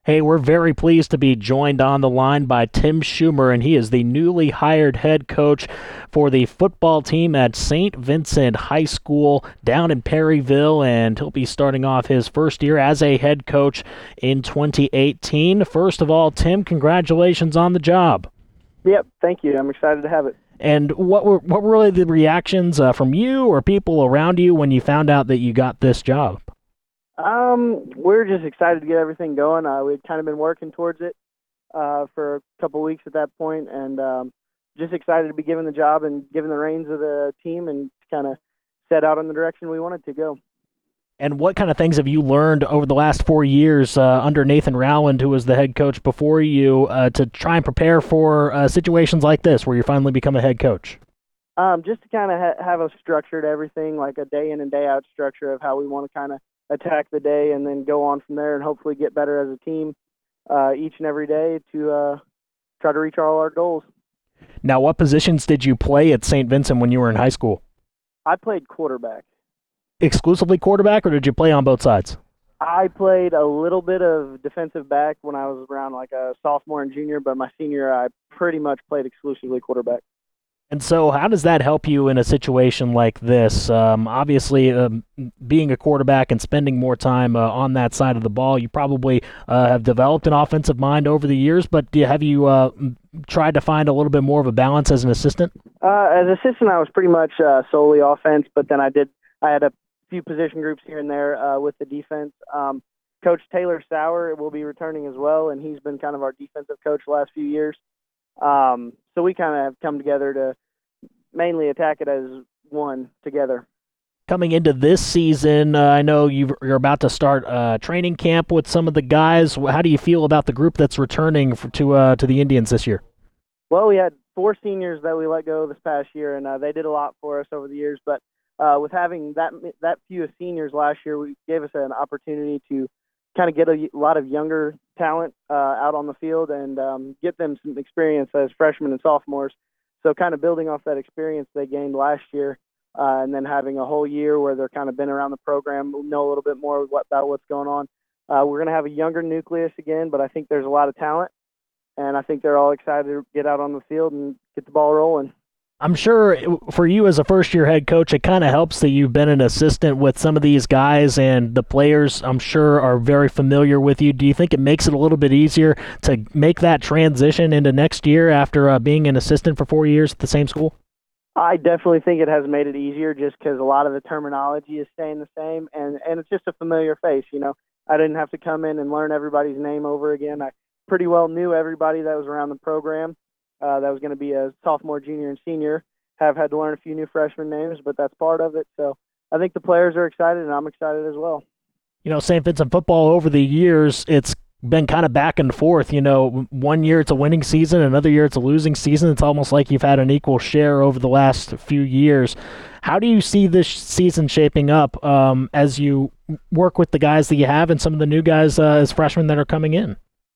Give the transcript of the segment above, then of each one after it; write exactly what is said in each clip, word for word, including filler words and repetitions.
Hey, we're very pleased to be joined on the line by Tim Schumer, and he is the newly hired head coach for the football team at Saint Vincent High School down in Perryville, and he'll be starting off his first year as a head coach in twenty eighteen. First of all, Tim, congratulations on the job. Yep, thank you. I'm excited to have it. And what were what were really the reactions uh, from you or people around you when you found out that you got this job? Um, we're just excited to get everything going. Uh, we'd kind of been working towards it uh, for a couple weeks at that point, and um, just excited to be given the job and given the reins of the team and kind of set out in the direction we wanted to go. And what kind of things have you learned over the last four years uh, under Nathan Rowland, who was the head coach before you, uh, to try and prepare for uh, situations like this where you finally become a head coach? Um, just to kind of ha- have a structured everything, like a day in and day out structure of how we want to kind of attack the day and then go on from there and hopefully get better as a team uh, each and every day to uh, try to reach all our goals. Now, what positions did you play at Saint Vincent when you were in high school? I played quarterback. Exclusively quarterback, or did you play on both sides? I played a little bit of defensive back when I was around like a sophomore and junior, but my senior I pretty much played exclusively quarterback. And so, how does that help you in a situation like this? Um, obviously, um, being a quarterback and spending more time uh, on that side of the ball, you probably uh, have developed an offensive mind over the years. But do you, have you uh, tried to find a little bit more of a balance as an assistant? Uh, as assistant, I was pretty much uh, solely offense, but then I did I had a few position groups here and there uh, with the defense. Um, Coach Taylor Sauer will be returning as well, and he's been kind of our defensive coach the last few years. Um, so we kind of have come together to mainly attack it as one together. Coming into this season, uh, I know you've, you're about to start uh, training camp with some of the guys. How do you feel about the group that's returning for, to uh, to the Indians this year? Well, we had four seniors that we let go this past year, and uh, they did a lot for us over the years. But uh, with having that that few seniors last year, we gave us an opportunity to kind of get a, a lot of younger talent uh, out on the field and um, get them some experience as freshmen and sophomores. So kind of building off that experience they gained last year uh, and then having a whole year where they're kind of been around the program, know a little bit more what, about what's going on. Uh, we're going to have a younger nucleus again, but I think there's a lot of talent, and I think they're all excited to get out on the field and get the ball rolling. I'm sure for you as a first-year head coach, it kind of helps that you've been an assistant with some of these guys, and the players, I'm sure, are very familiar with you. Do you think it makes it a little bit easier to make that transition into next year after uh, being an assistant for four years at the same school? I definitely think it has made it easier just because a lot of the terminology is staying the same, and, and it's just a familiar face. You know, I didn't have to come in and learn everybody's name over again. I pretty well knew everybody that was around the program. Uh, that was going to be a sophomore, junior, and senior. Have had to learn a few new freshman names, but that's part of it. So I think the players are excited, and I'm excited as well. You know, Saint Vincent football over the years, it's been kind of back and forth. You know, one year it's a winning season, another year it's a losing season. It's almost like you've had an equal share over the last few years. How do you see this season shaping up um, as you work with the guys that you have and some of the new guys uh, as freshmen that are coming in?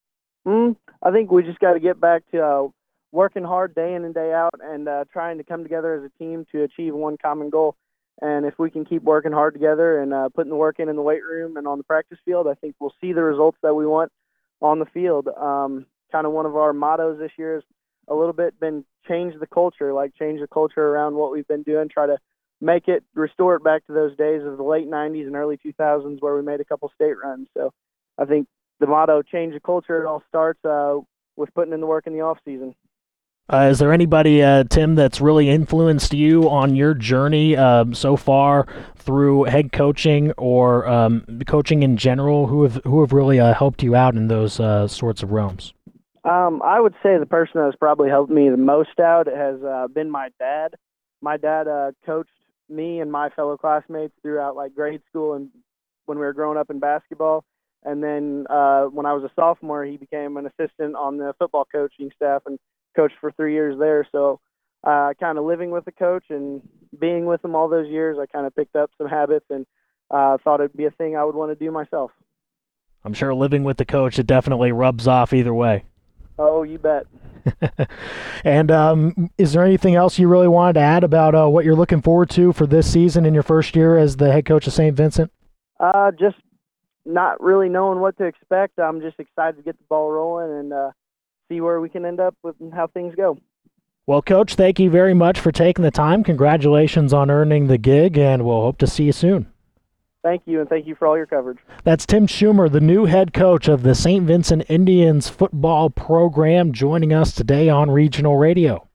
Mm, I think we just got to get back to uh, working hard day in and day out and uh, trying to come together as a team to achieve one common goal. And if we can keep working hard together and uh, putting the work in in the weight room and on the practice field, I think we'll see the results that we want on the field. Um, kind of one of our mottos this year has a little bit been change the culture, like change the culture around what we've been doing, try to make it, restore it back to those days of the late nineties and early two thousands where we made a couple state runs. So I think the motto, change the culture, it all starts uh, with putting in the work in the off season. Uh, is there anybody, uh, Tim, that's really influenced you on your journey um, so far through head coaching or um, coaching in general, who have who have really uh, helped you out in those uh, sorts of realms? Um, I would say the person that has probably helped me the most out has uh, been my dad. My dad uh, coached me and my fellow classmates throughout like grade school and when we were growing up in basketball. And then uh, when I was a sophomore, he became an assistant on the football coaching staff and coached for three years there. So uh, kind of living with the coach and being with him all those years, I kind of picked up some habits and uh, thought it'd be a thing I would want to do myself. I'm sure living with the coach, it definitely rubs off either way. Oh, you bet. And um, is there anything else you really wanted to add about uh, what you're looking forward to for this season in your first year as the head coach of Saint Vincent? Uh, just not really knowing what to expect. I'm just excited to get the ball rolling and uh, see where we can end up with and how things go. Well, Coach, thank you very much for taking the time. Congratulations on earning the gig, and we'll hope to see you soon. Thank you, and thank you for all your coverage. That's Tim Schumer, the new head coach of the Saint Vincent Indians football program, joining us today on Regional Radio.